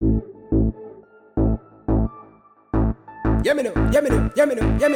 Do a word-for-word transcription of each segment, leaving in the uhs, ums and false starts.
Yeah me know, yeah me know, yeah me know, yeah me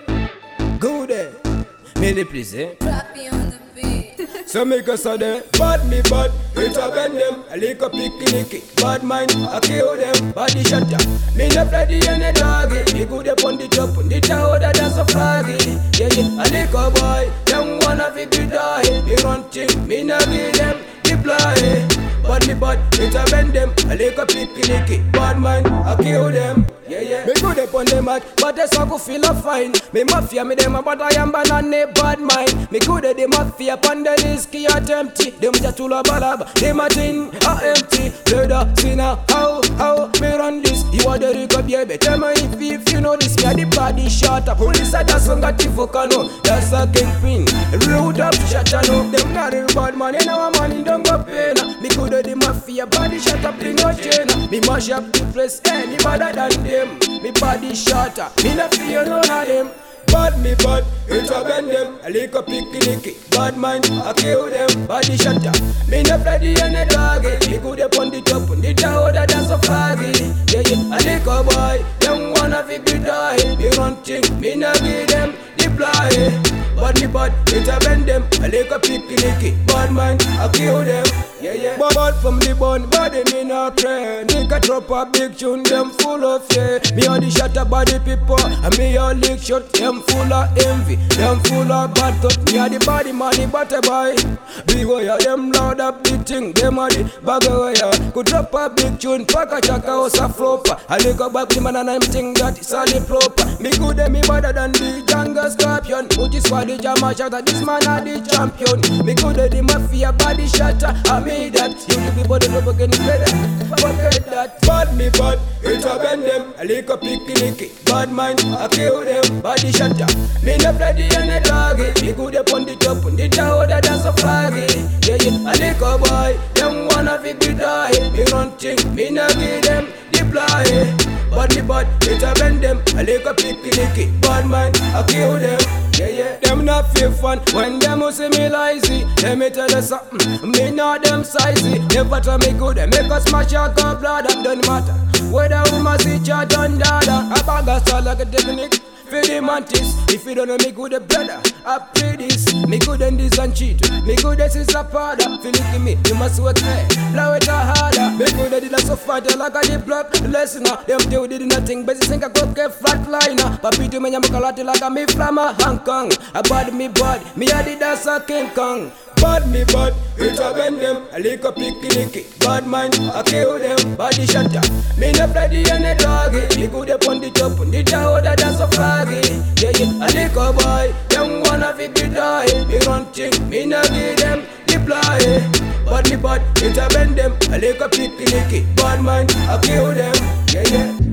know. Good day, me the please eh. Clappy on the beat. So make us a day, bad me bad, it a bend them, a lick a picky nicky, bad mind, I kill them, body shatter. Me no Freddy and a doggy, me good up on the top, on the tower that that's a flaggy. Yeah yeah, a lick a boy, them wanna fi be die, me run thing, me no give them, reply. Bad me bad, it a bend them, a lick a picky nicky, bad mind, I kill them. Yeah, yeah. Me good up on the mat, but the song feel a fine. Me mafia, me dem, but I am banana bad mind. Me good at the mafia, upon the whiskey at empty. Them jatula balab, them a tin a empty. Brother, sinner, how, how, me run this. You are the rico baby, tell me if, if you know this. Me a the body shot up, police a just on got the fuck I know. That's a kingpin, root up, shut I know. Them not real bad man, in our money don't go pay. Me good at the mafia, body shot up, bring no chain. Me mash up the place, any better than them. Me body shorter, me no fear none of them. Bad me bad, it a bend them. A lick a picky nicky, bad mind, I kill them. Body shatter, me no Freddy and a doggy. Me good up on the top, on the tower that that's a flaggy. Yeah yeah, a lick a boy, them wanna fi be die. Me run thing, me no give them reply. Bad me bad, it a bend them. A lick a picky nicky, bad mind, I kill them. Yeah, yeah. But, but from the bun, body me no pray. Nigga drop a big tune, them full of fear. Me on the shatter body people, and me a lick shot, them full of envy, them full of bad thought. Me a the body money, but I buy. Big way, them loud up the thing, them a the bag away. Could drop a big tune, pack a chaka house a flopper. I lick a back the man and I'm think that it's all the proper. Me good and me better than the jungle scorpion. Put this for the jam shatter, this man a the champion. Me good at the mafia body shatter, I me that you to be body rubber getting better. Forget that. Bad me bad, it a bend them. A lick a picky nicky, bad mind, I kill them. Body shatter, me no Freddy and a doggy. Me good up on the top, on the tower that that's a flaggy. Yeah yeah, a lick a boy, them wanna fi be die. Me run thing, me no give them reply. Bad me bad, it a bend them. A lick a picky nicky, bad mind, I kill them. Yeah, yeah, them not feel fun when them who see me lazy. Let me tell you something, me not them sizey. Never try me good, they make us smash your cup blood. That don't matter whether we must see charge on dada. A bag of style like a technique for the mantis. If you don't know me good, the brother, I play this. Me good and this and cheat. Me good as is a powder. Feel it in me, you must work hard, blow it harder. Me good at it so fighter like a deep block listener. Them two did nothing, but think I go get flatliner. Papi to me, I'm a like a me from a Hong Kong. A bad me bad, me a the dancer King Kong. Bad me bad, it a bend them. A lick a picky nicky, bad mind, I kill them. Body shatter, me no Freddy and a doggy. Me good up on the top, on the tower that that's a flaggy. Yeah yeah, a lick a boy, them wanna fi be die. Me run thing, me no give them reply. Bad me bad, it a bend them. A lick a picky nicky, bad mind, I kill them. Yeah yeah.